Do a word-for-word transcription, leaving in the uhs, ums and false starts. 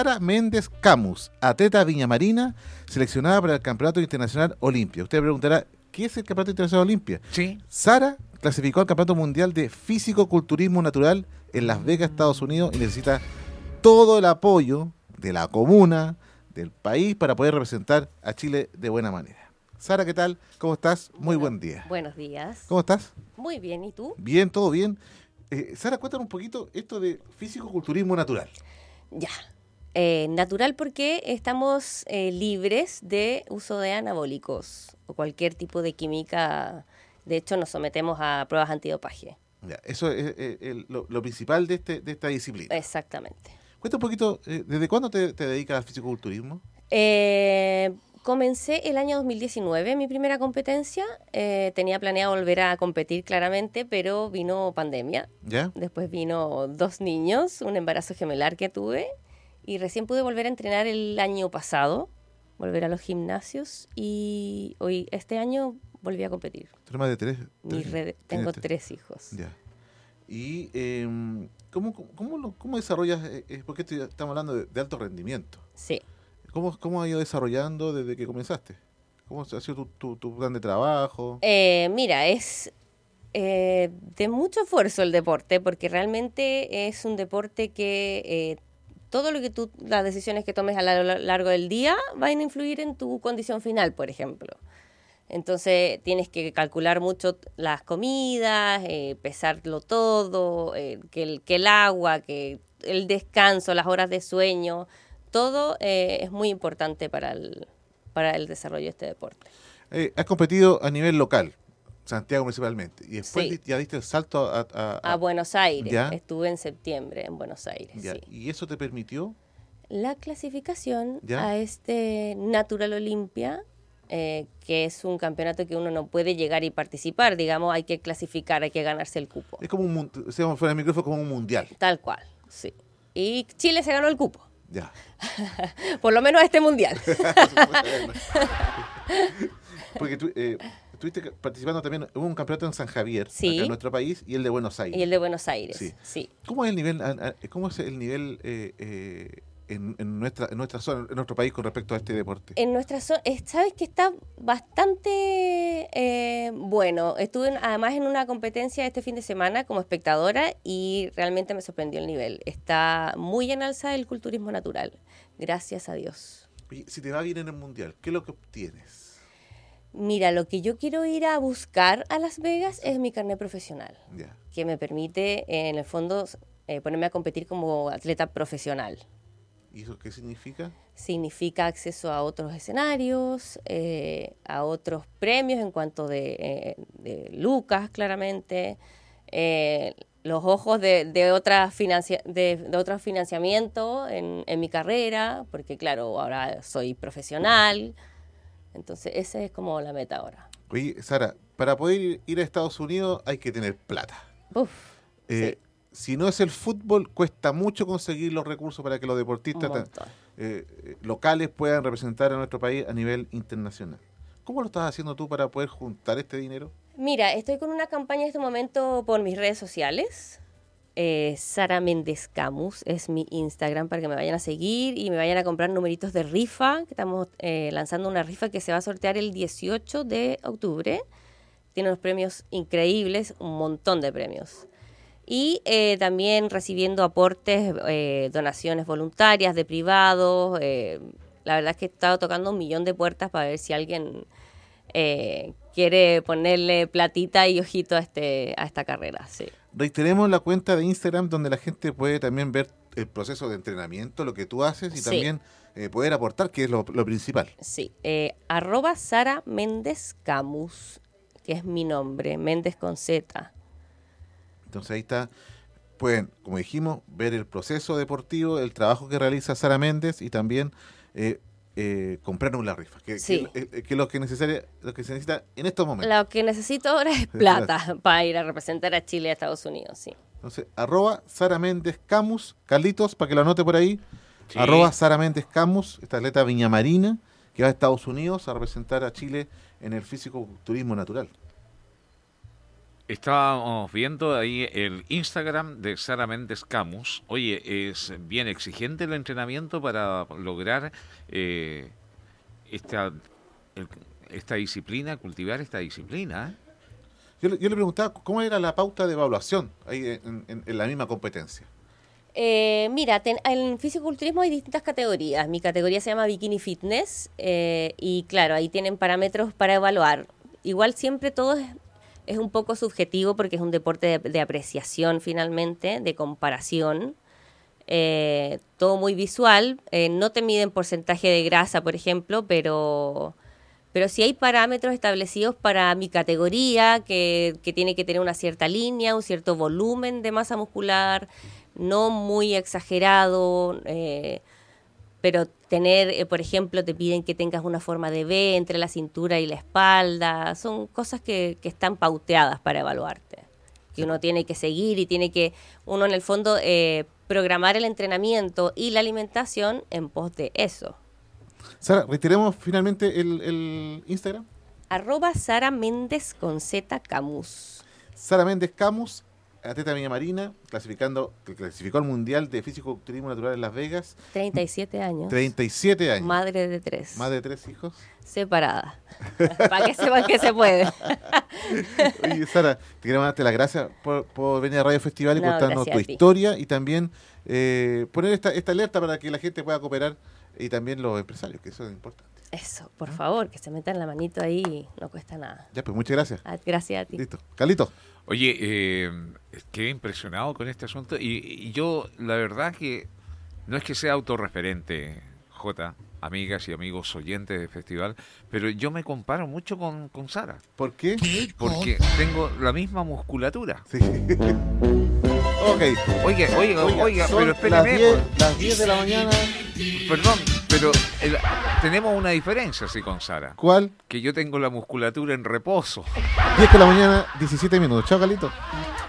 Sara Méndez Camus, atleta viñamarina, seleccionada para el Campeonato Internacional Olimpia. Usted preguntará, ¿qué es el Campeonato Internacional Olimpia? Sí. Sara clasificó al Campeonato Mundial de Físico-Culturismo Natural en Las Vegas, Estados Unidos, y necesita todo el apoyo de la comuna, del país, para poder representar a Chile de buena manera. Sara, ¿qué tal? ¿Cómo estás? Muy Bueno, buen día. Buenos días. ¿Cómo estás? Muy bien, ¿y tú? Bien, todo bien. Eh, Sara, cuéntanos un poquito esto de Físico-Culturismo Natural. Ya. Eh, natural porque estamos eh, libres de uso de anabólicos o cualquier tipo de química. De hecho, nos sometemos a pruebas antidopaje. Ya, eso es eh, el- lo, lo principal de, este, de esta disciplina. Exactamente. Cuenta un poquito, eh, ¿desde cuándo te, te dedicas al fisiculturismo? Eh, comencé el año dos mil diecinueve mi primera competencia. Eh, tenía planeado volver a competir claramente, pero vino pandemia. ¿Ya? Después vino dos niños, un embarazo gemelar que tuve y recién pude volver a entrenar el año pasado, volver a los gimnasios y hoy este año volví a competir. ¿Tú eres más de tres? Mi tres- red- tienes tengo tres? tres hijos. Ya. ¿Y eh, ¿cómo, cómo, lo- cómo desarrollas? Eh, eh, porque estoy- estamos hablando de, de alto rendimiento. Sí. ¿Cómo, ¿Cómo has ido desarrollando desde que comenzaste? ¿Cómo ha sido tu, tu, tu plan de trabajo? Eh, mira, es eh, de mucho esfuerzo el deporte porque realmente es un deporte que eh, todo lo que tú, las decisiones que tomes a lo largo del día van a influir en tu condición final, por ejemplo. Entonces tienes que calcular mucho las comidas, eh, pesarlo todo, eh, que, el, que el agua, que el descanso, las horas de sueño, todo eh, es muy importante para el, para el desarrollo de este deporte. Eh, has competido a nivel local, Santiago principalmente, y después Sí. di- ya diste el salto a... a- a- A Buenos Aires, ¿Ya? estuve en septiembre en Buenos Aires. ya, Sí. ¿Y eso te permitió? La clasificación ¿Ya? a este Natural Olympia, eh, que es un campeonato que uno no puede llegar y participar, digamos, hay que clasificar, hay que ganarse el cupo. Es como un, mun- si vamos fuera del micrófono, como un mundial. Tal cual, sí. Y Chile se ganó el cupo, Ya. por lo menos a este mundial. Porque tú eh, estuviste ca- participando también, hubo un campeonato en San Javier, Sí. acá en nuestro país, y el de Buenos Aires. Y el de Buenos Aires, Sí. sí. ¿Cómo es el nivel, a- a- cómo es el nivel eh, eh, en, en nuestra en nuestra zona, en nuestro país con respecto a este deporte? En nuestra zona, sabes que está bastante eh, bueno. Estuve en- además en una competencia este fin de semana como espectadora y realmente me sorprendió el nivel. Está muy en alza el culturismo natural, gracias a Dios. Oye, si te va bien en el mundial, ¿qué es lo que obtienes? Mira, lo que yo quiero ir a buscar a Las Vegas es mi carnet profesional, Ya. que me permite eh, en el fondo eh, ponerme a competir como atleta profesional. ¿Y eso qué significa? Significa acceso a otros escenarios, eh, a otros premios en cuanto de, eh, de lucas, claramente, eh, los ojos de, de, otras financia de, de otros financiamientos en, en mi carrera, porque claro, ahora soy profesional, entonces esa es como la meta ahora. Oye, Sara, para poder ir, ir a Estados Unidos hay que tener plata. Uf, Eh, Si no es el fútbol, cuesta mucho conseguir los recursos para que los un deportistas ta- montón. eh, eh, locales puedan representar a nuestro país a nivel internacional. ¿Cómo lo estás haciendo tú para poder juntar este dinero? Mira, estoy con una campaña en este momento por mis redes sociales. Eh, Sara Méndez Camus es mi Instagram para que me vayan a seguir y me vayan a comprar numeritos de rifa. Que estamos eh, lanzando una rifa que se va a sortear el dieciocho de octubre. Tiene unos premios increíbles, un montón de premios. Y eh, también recibiendo aportes, eh, donaciones voluntarias de privados. Eh, la verdad es que he estado tocando un millón de puertas para ver si alguien eh, quiere ponerle platita y ojito a, este, a esta carrera. Sí. Reiteremos la cuenta de Instagram donde la gente puede también ver el proceso de entrenamiento, lo que tú haces y Sí. también eh, poder aportar, que es lo, lo principal. Sí, eh, arroba Sara Méndez Camus, que es mi nombre, Méndez con Z. Entonces ahí está, pueden, como dijimos, ver el proceso deportivo, el trabajo que realiza Sara Méndez y también eh, eh, comprar una rifa, que, Sí. que, eh, que lo que necesaria, lo que se necesita en estos momentos. Lo que necesito ahora es plata para ir a representar a Chile a Estados Unidos, sí. Entonces, arroba Sara Méndez Camus, Carlitos, para que lo anote por ahí, Sí. arroba Sara Méndez Camus, esta atleta viñamarina que va a Estados Unidos a representar a Chile en el físico-turismo natural. Estábamos viendo ahí el Instagram de Sara Méndez Camus. Oye, es bien exigente el entrenamiento para lograr eh, esta, el- esta disciplina, cultivar esta disciplina. ¿eh? Yo, le- yo le preguntaba cómo era la pauta de evaluación ahí en, en- en la misma competencia. Eh, mira, ten- en fisiculturismo hay distintas categorías. Mi categoría se llama Bikini Fitness eh, y claro, ahí tienen parámetros para evaluar. Igual siempre todo es, es un poco subjetivo porque es un deporte de, de apreciación finalmente, de comparación. Eh, todo muy visual. Eh, no te miden porcentaje de grasa, por ejemplo, pero, pero sí hay parámetros establecidos para mi categoría que, que tiene que tener una cierta línea, un cierto volumen de masa muscular, no muy exagerado, eh, pero tener, eh, por ejemplo, te piden que tengas una forma de V entre la cintura y la espalda. Son cosas que, que están pauteadas para evaluarte, que uno tiene que seguir y tiene que, uno en el fondo, eh, programar el entrenamiento y la alimentación en pos de eso. Sara, reiteremos finalmente el, el Instagram. Arroba Sara Méndez con Z Camus. Sara Méndez Camus, atleta Viña Marina, clasificando, que clasificó al Mundial de Físico-Culturismo Natural en Las Vegas. treinta y siete años. treinta y siete años. Madre de tres. Más de tres hijos. Separada. Para que sepan que se puede. Oye, Sara, te queremos darte las gracias por, por venir a Radio Festival y No, contarnos tu gracias a ti. historia y también eh, poner esta, esta alerta para que la gente pueda cooperar y también los empresarios, que eso es importante. Eso, por favor, que se metan la manito ahí, no cuesta nada. Ya, pues muchas gracias. Ah, Gracias a ti. Listo. Carlito. Oye, eh, quedé impresionado con este asunto y, y yo, la verdad que no es que sea autorreferente, Jota, amigas y amigos oyentes del festival, pero yo me comparo mucho con, con Sara, ¿Por qué? porque tengo la misma musculatura. Sí. Ok. Oiga, oiga, oiga, son pero las espéreme, diez, las diez de la mañana. perdón, pero el- tenemos una diferencia, sí, con Sara, ¿Cuál? que yo tengo la musculatura en reposo. diez de la mañana, diecisiete minutos. Chao, Carlito.